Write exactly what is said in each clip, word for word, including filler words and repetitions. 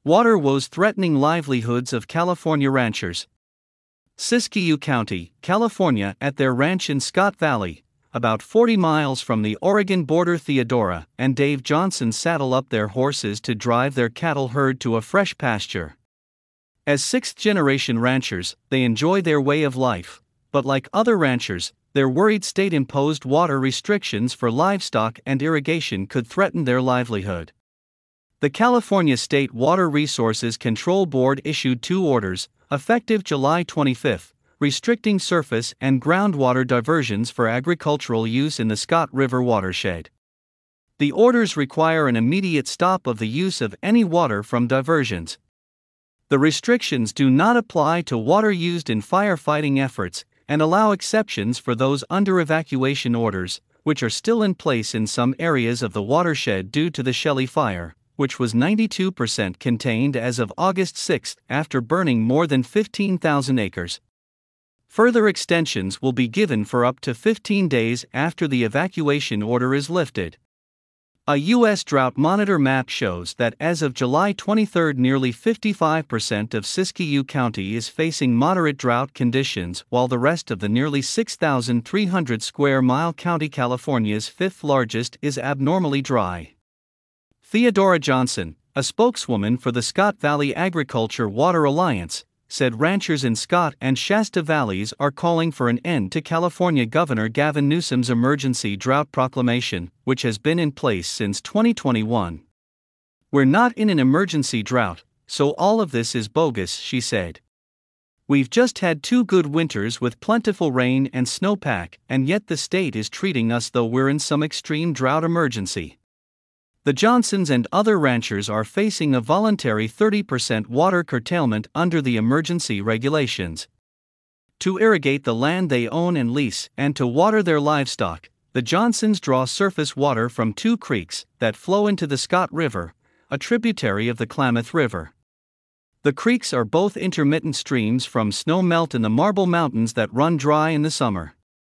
Water woes threatening livelihoods of California ranchers. Siskiyou County, California, at their ranch in Scott Valley, about forty miles from the Oregon border. Theodora and Dave Johnson saddle up their horses to drive their cattle herd to a fresh pasture. As sixth-generation ranchers, they enjoy their way of life, but like other ranchers, they're worried state-imposed water restrictions for livestock and irrigation could threaten their livelihood. The California State Water Resources Control Board issued two orders, effective July twenty-fifth, restricting surface and groundwater diversions for agricultural use in the Scott River watershed. The orders require an immediate stop of the use of any water from diversions. The restrictions do not apply to water used in firefighting efforts and allow exceptions for those under evacuation orders, which are still in place in some areas of the watershed due to the Shelley Fire, which was ninety-two percent contained as of August sixth after burning more than fifteen thousand acres. Further extensions will be given for up to fifteen days after the evacuation order is lifted. A U S Drought Monitor map shows that as of July twenty-third, nearly fifty-five percent of Siskiyou County is facing moderate drought conditions, while the rest of the nearly six thousand three hundred square mile county, California's fifth largest, is abnormally dry. Theodora Johnson, a spokeswoman for the Scott Valley Agriculture Water Alliance, said ranchers in Scott and Shasta Valleys are calling for an end to California Governor Gavin Newsom's emergency drought proclamation, which has been in place since twenty twenty-one. "We're not in an emergency drought, so all of this is bogus," she said. "We've just had two good winters with plentiful rain and snowpack, and yet the state is treating us though we're in some extreme drought emergency." The Johnsons and other ranchers are facing a voluntary thirty percent water curtailment under the emergency regulations. To irrigate the land they own and lease and to water their livestock, the Johnsons draw surface water from two creeks that flow into the Scott River, a tributary of the Klamath River. The creeks are both intermittent streams from snow melt in the Marble Mountains that run dry in the summer.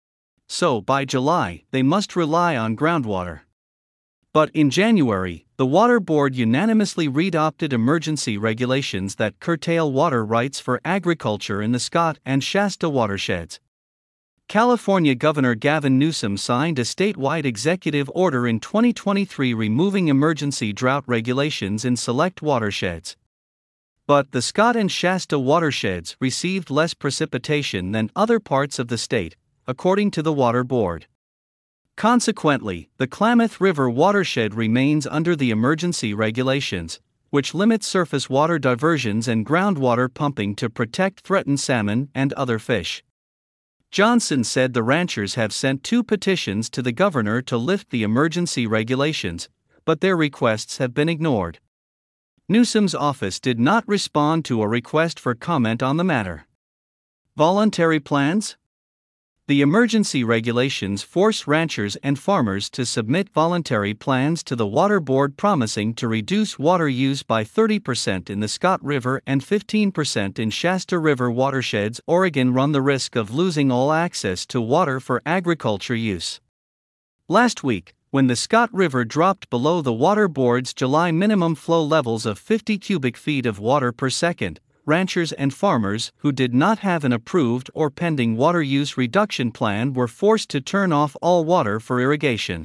So, by July, they must rely on groundwater. But in January, the Water Board unanimously readopted emergency regulations that curtail water rights for agriculture in the Scott and Shasta watersheds. California Governor Gavin Newsom signed a statewide executive order in twenty twenty-three removing emergency drought regulations in select watersheds. But the Scott and Shasta watersheds received less precipitation than other parts of the state, according to the Water Board. Consequently, the Klamath River watershed remains under the emergency regulations, which limit surface water diversions and groundwater pumping to protect threatened salmon and other fish. Johnson said the ranchers have sent two petitions to the governor to lift the emergency regulations, but their requests have been ignored. Newsom's office did not respond to a request for comment on the matter. Voluntary plans? The emergency regulations force ranchers and farmers to submit voluntary plans to the Water Board promising to reduce water use by thirty percent in the Scott River and fifteen percent in Shasta River watersheds. Oregon run the risk of losing all access to water for agriculture use. Last week, when the Scott River dropped below the Water Board's July minimum flow levels of fifty cubic feet of water per second, ranchers and farmers who did not have an approved or pending water use reduction plan were forced to turn off all water for irrigation.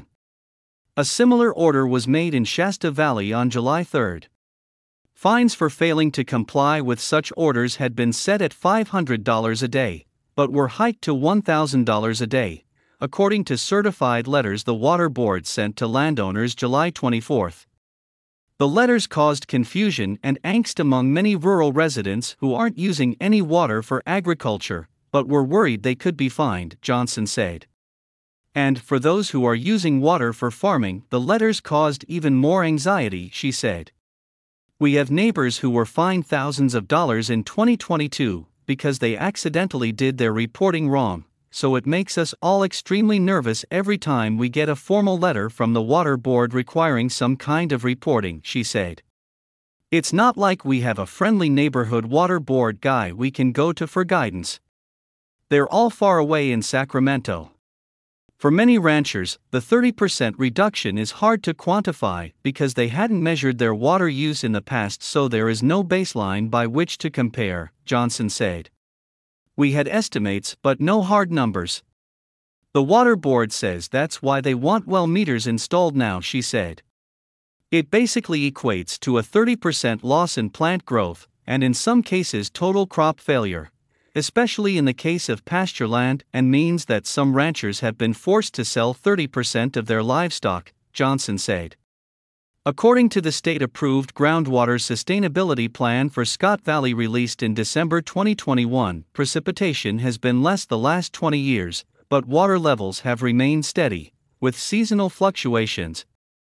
A similar order was made in Shasta Valley on July third. Fines for failing to comply with such orders had been set at five hundred dollars a day, but were hiked to one thousand dollars a day, according to certified letters the Water Board sent to landowners July twenty-fourth. The letters caused confusion and angst among many rural residents who aren't using any water for agriculture, but were worried they could be fined, Johnson said. And for those who are using water for farming, the letters caused even more anxiety, she said. "We have neighbors who were fined thousands of dollars in twenty twenty-two because they accidentally did their reporting wrong, so it makes us all extremely nervous every time we get a formal letter from the Water Board requiring some kind of reporting," she said. "It's not like we have a friendly neighborhood Water Board guy we can go to for guidance. They're all far away in Sacramento. For many ranchers, the thirty percent reduction is hard to quantify because they hadn't measured their water use in the past, so there is no baseline by which to compare, Johnson said. We had estimates but no hard numbers. The water board says that's why they want well meters installed now, she said. It basically equates to a thirty percent loss in plant growth, and in some cases total crop failure, especially in the case of pasture land, and means that some ranchers have been forced to sell thirty percent of their livestock, Johnson said. According to the state-approved Groundwater Sustainability Plan for Scott Valley released in December twenty twenty-one, precipitation has been less the last twenty years, but water levels have remained steady, with seasonal fluctuations.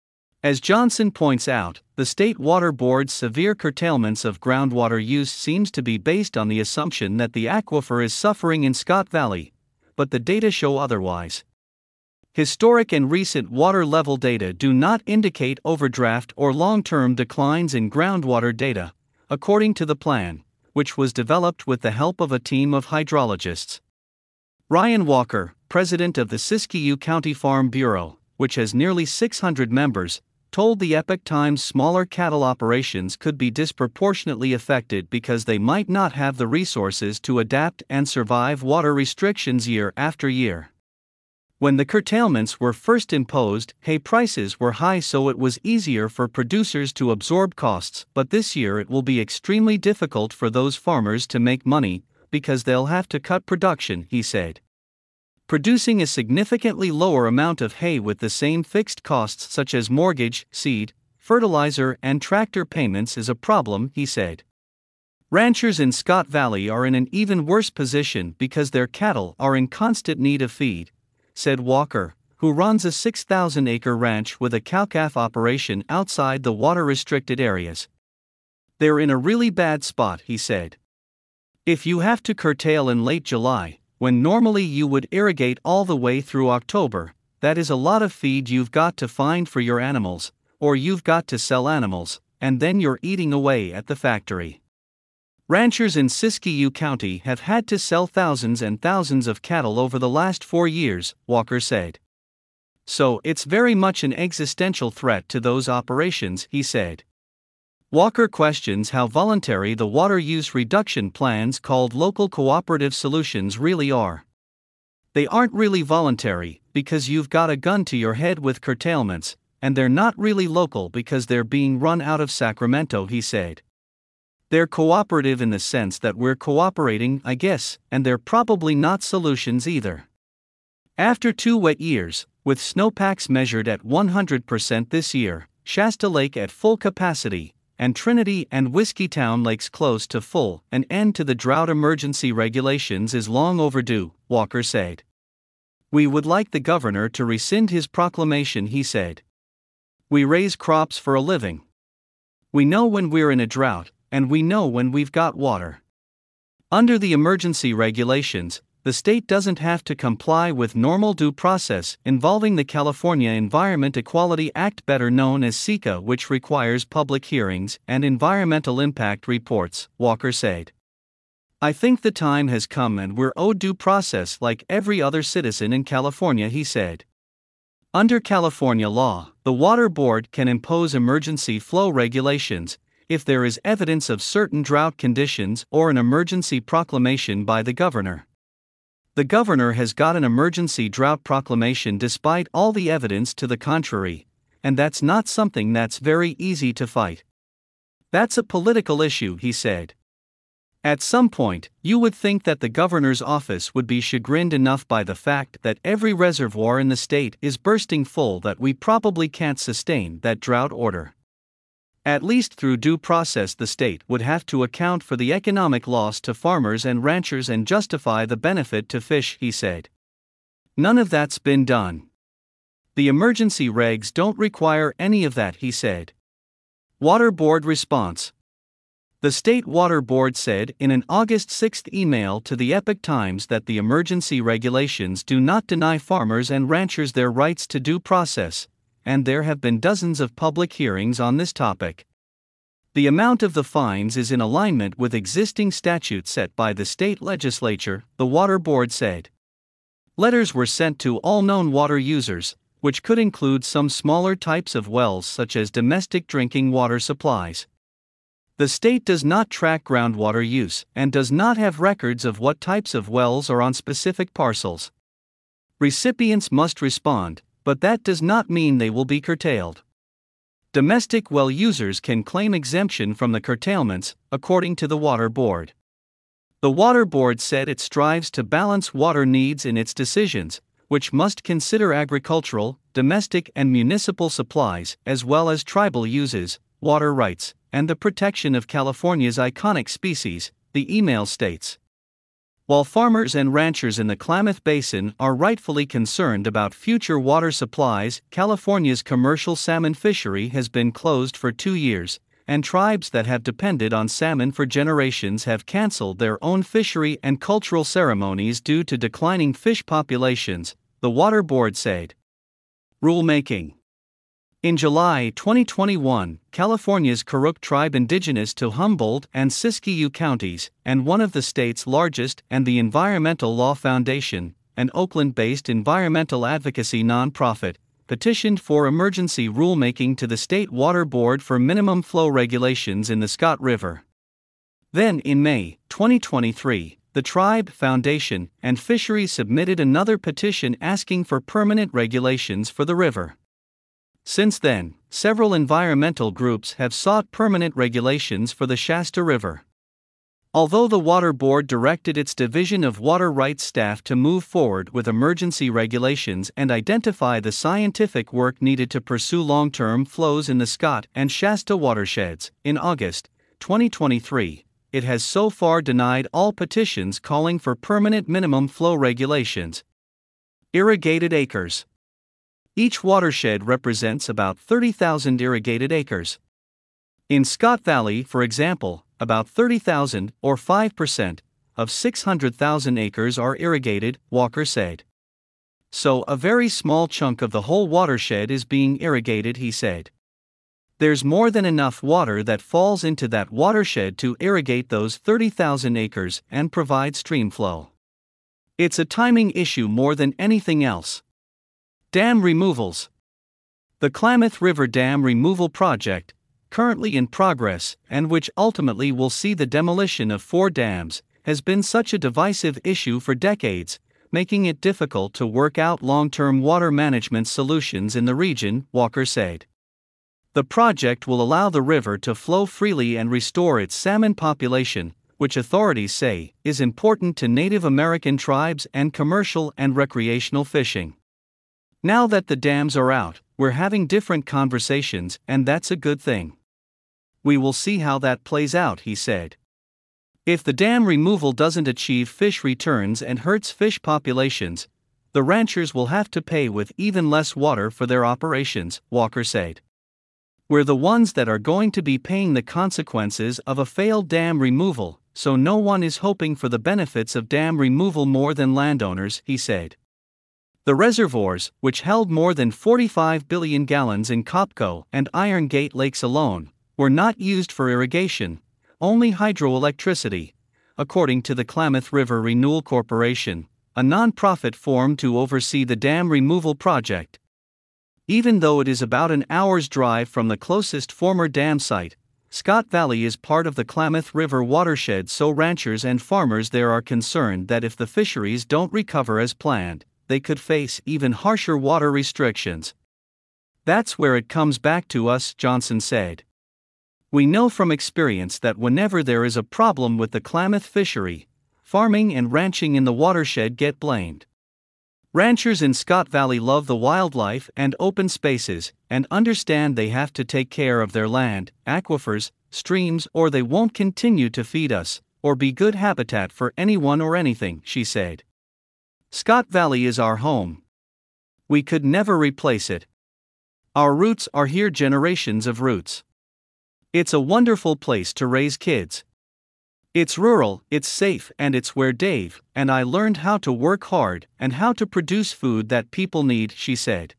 As Johnson points out, the State Water Board's severe curtailments of groundwater use seems to be based on the assumption that the aquifer is suffering in Scott Valley, but the data show otherwise. Historic and recent water level data do not indicate overdraft or long-term declines in groundwater data, according to the plan, which was developed with the help of a team of hydrologists. Ryan Walker, president of the Siskiyou County Farm Bureau, which has nearly six hundred members, told the Epoch Times smaller cattle operations could be disproportionately affected because they might not have the resources to adapt and survive water restrictions year after year. When the curtailments were first imposed, hay prices were high, so it was easier for producers to absorb costs, but this year it will be extremely difficult for those farmers to make money because they'll have to cut production, he said. Producing a significantly lower amount of hay with the same fixed costs such as mortgage, seed, fertilizer, and tractor payments is a problem, he said. Ranchers in Scott Valley are in an even worse position because their cattle are in constant need of feed, said Walker, who runs a six thousand acre ranch with a cow-calf operation outside the water-restricted areas. They're in a really bad spot, he said. If you have to curtail in late July, when normally you would irrigate all the way through October, that is a lot of feed you've got to find for your animals, or you've got to sell animals, and then you're eating away at the factory. Ranchers in Siskiyou County have had to sell thousands and thousands of cattle over the last four years, Walker said. So it's very much an existential threat to those operations, he said. Walker questions how voluntary the water use reduction plans called local cooperative solutions really are. They aren't really voluntary, because you've got a gun to your head with curtailments, and they're not really local because they're being run out of Sacramento, he said. They're cooperative in the sense that we're cooperating, I guess, and they're probably not solutions either. After two wet years, with snowpacks measured at one hundred percent this year, Shasta Lake at full capacity, and Trinity and Whiskeytown Lakes close to full, an end to the drought emergency regulations is long overdue, Walker said. We would like the governor to rescind his proclamation, he said. We raise crops for a living. We know when we're in a drought, and we know when we've got water. Under the emergency regulations, the state doesn't have to comply with normal due process involving the California Environment Equality Act, better known as SEQA, which requires public hearings and environmental impact reports, Walker said. I think the time has come and we're owed due process like every other citizen in California, he said. Under California law, the Water Board can impose emergency flow regulations if there is evidence of certain drought conditions or an emergency proclamation by the governor. The governor has got an emergency drought proclamation despite all the evidence to the contrary, and that's not something that's very easy to fight. That's a political issue, he said. At some point, you would think that the governor's office would be chagrined enough by the fact that every reservoir in the state is bursting full that we probably can't sustain that drought order. At least through due process, the state would have to account for the economic loss to farmers and ranchers and justify the benefit to fish, he said. None of that's been done. The emergency regs don't require any of that, he said. Water Board response. The State Water Board said in an August sixth email to the Epoch Times that the emergency regulations do not deny farmers and ranchers their rights to due process, and there have been dozens of public hearings on this topic. The amount of the fines is in alignment with existing statutes set by the state legislature, the Water Board said. Letters were sent to all known water users, which could include some smaller types of wells such as domestic drinking water supplies. The state does not track groundwater use and does not have records of what types of wells are on specific parcels. Recipients must respond, but that does not mean they will be curtailed. Domestic well users can claim exemption from the curtailments, according to the Water Board. The Water Board said it strives to balance water needs in its decisions, which must consider agricultural, domestic, and municipal supplies, as well as tribal uses, water rights, and the protection of California's iconic species, the email states. While farmers and ranchers in the Klamath Basin are rightfully concerned about future water supplies, California's commercial salmon fishery has been closed for two years, and tribes that have depended on salmon for generations have canceled their own fishery and cultural ceremonies due to declining fish populations, the Water Board said. Rulemaking. In July twenty twenty-one, California's Karuk tribe, indigenous to Humboldt and Siskiyou counties, and one of the state's largest, and the Environmental Law Foundation, an Oakland-based environmental advocacy nonprofit, petitioned for emergency rulemaking to the State Water Board for minimum flow regulations in the Scott River. Then, in May twenty twenty-three, the Tribe, Foundation, and Fisheries submitted another petition asking for permanent regulations for the river. Since then, several environmental groups have sought permanent regulations for the Shasta River. Although the Water Board directed its Division of Water Rights staff to move forward with emergency regulations and identify the scientific work needed to pursue long-term flows in the Scott and Shasta watersheds, in August twenty twenty-three, it has so far denied all petitions calling for permanent minimum flow regulations. Irrigated acres. Each watershed represents about thirty thousand irrigated acres. In Scott Valley, for example, about thirty thousand, or five percent, of six hundred thousand acres are irrigated, Walker said. So a very small chunk of the whole watershed is being irrigated, he said. There's more than enough water that falls into that watershed to irrigate those thirty thousand acres and provide stream flow. It's a timing issue more than anything else. Dam removals. The Klamath River Dam Removal Project, currently in progress and which ultimately will see the demolition of four dams, has been such a divisive issue for decades, making it difficult to work out long-term water management solutions in the region, Walker said. The project will allow the river to flow freely and restore its salmon population, which authorities say is important to Native American tribes and commercial and recreational fishing. Now that the dams are out, we're having different conversations, and that's a good thing. We will see how that plays out, he said. If the dam removal doesn't achieve fish returns and hurts fish populations, the ranchers will have to pay with even less water for their operations, Walker said. We're the ones that are going to be paying the consequences of a failed dam removal, so no one is hoping for the benefits of dam removal more than landowners, he said. The reservoirs, which held more than forty-five billion gallons in Copco and Iron Gate lakes alone, were not used for irrigation, only hydroelectricity, according to the Klamath River Renewal Corporation, a non-profit formed to oversee the dam removal project. Even though it is about an hour's drive from the closest former dam site, Scott Valley is part of the Klamath River watershed, so ranchers and farmers there are concerned that if the fisheries don't recover as planned, they could face even harsher water restrictions. That's where it comes back to us, Johnson said. We know from experience that whenever there is a problem with the Klamath fishery, farming and ranching in the watershed get blamed. Ranchers in Scott Valley love the wildlife and open spaces, and understand they have to take care of their land, aquifers, streams, or they won't continue to feed us, or be good habitat for anyone or anything, she said. Scott Valley is our home. We could never replace it. Our roots are here, generations of roots. It's a wonderful place to raise kids. It's rural, it's safe, and it's where Dave and I learned how to work hard and how to produce food that people need, she said.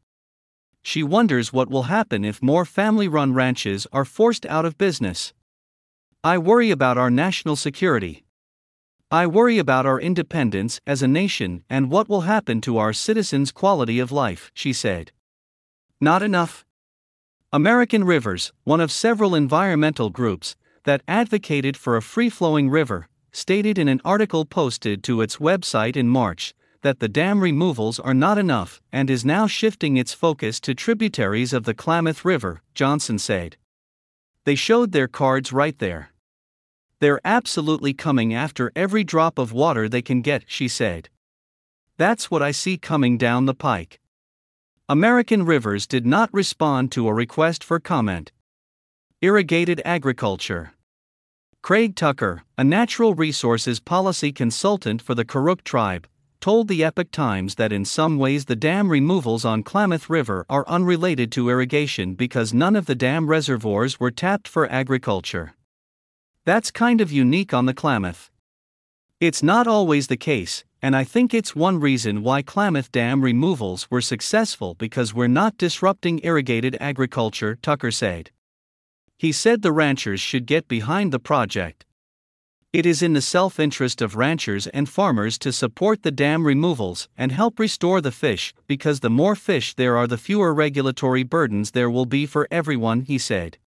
She wonders what will happen if more family-run ranches are forced out of business. I worry about our national security. I worry about our independence as a nation and what will happen to our citizens' quality of life, she said. Not enough. American Rivers, one of several environmental groups that advocated for a free-flowing river, stated in an article posted to its website in March that the dam removals are not enough and is now shifting its focus to tributaries of the Klamath River, Johnson said. They showed their cards right there. They're absolutely coming after every drop of water they can get, she said. That's what I see coming down the pike. American Rivers did not respond to a request for comment. Irrigated agriculture. Craig Tucker, a natural resources policy consultant for the Karuk tribe, told the Epoch Times that in some ways the dam removals on Klamath River are unrelated to irrigation because none of the dam reservoirs were tapped for agriculture. That's kind of unique on the Klamath. It's not always the case, and I think it's one reason why Klamath Dam removals were successful because we're not disrupting irrigated agriculture, Tucker said. He said the ranchers should get behind the project. It is in the self-interest of ranchers and farmers to support the dam removals and help restore the fish, because the more fish there are, the fewer regulatory burdens there will be for everyone, he said.